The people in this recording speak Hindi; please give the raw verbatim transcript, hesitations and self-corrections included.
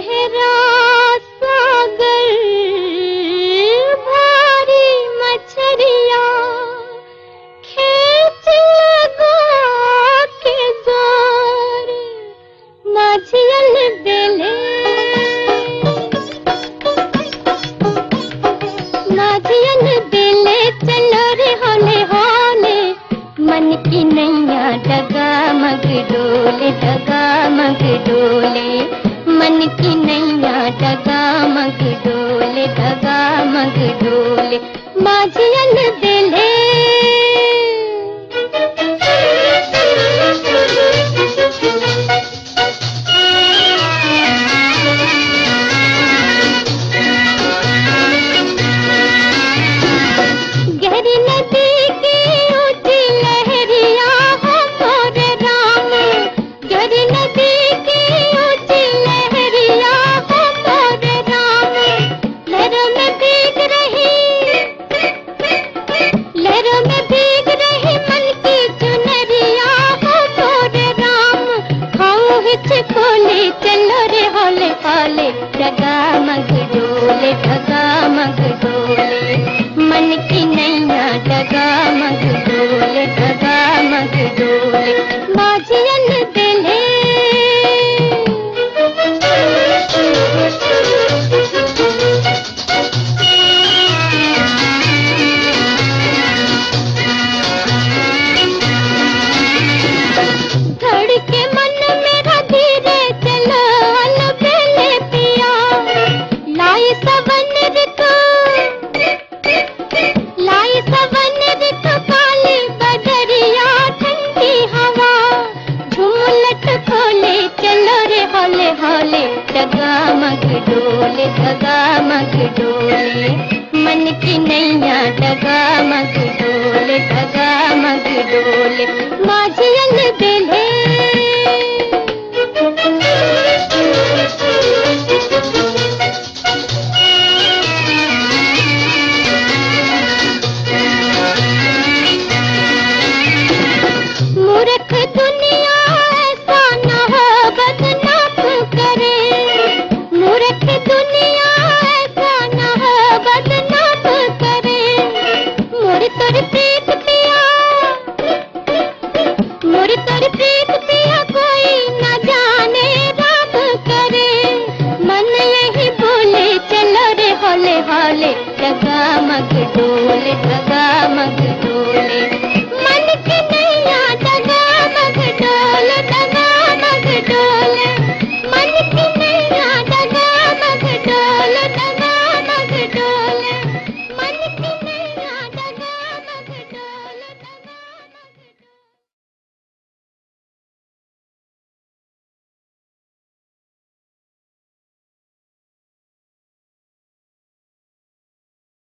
गहरा सागर भारी मछरिया खेच लगा के जोर माझियल बेले माझियल बेले चलो रे होले होले मन की नैया डगा मग डोले डगा मग डोले मन की नैया डगा मग डोले डगा मग डोले माझियल बेले गहरी नदी की ऊंची लहरिया हो मोरे राम गहरी नदी की ऊंची लहरिया हो मोरे राम लहरों में भीग रही लहरों में भीग रही मन की चुनरिया हो मोरे राम खाऊं हिच खोले चलो रे होले होले डगा मग डोले डगा मग डोले मन की नैया डगा मग डोले डगा मग डोले माझियल बेले धड़के मन मेरा धीरे चलो अल बेले पिया लाई सवन ऋतु लाई सवन ऋतु काली बदरिया ठंडी हवा झूमलट खोले चलो रे होले होले डगा मग डोले डगा मग डोले मन की नैया डगा मग डोले डगा मग डोले माझियल बेले मूर्ख दुनिया ऐसा न हो बदनाम करे मूर्ख दुनिया ऐसा न हो बदनाम करे मोर तोर प्रीत पिया मोर तोर प्रीत पिया कोई न जाने रब करे मन यही बोले चलो रे होले होले डगा मग डोले डगा मग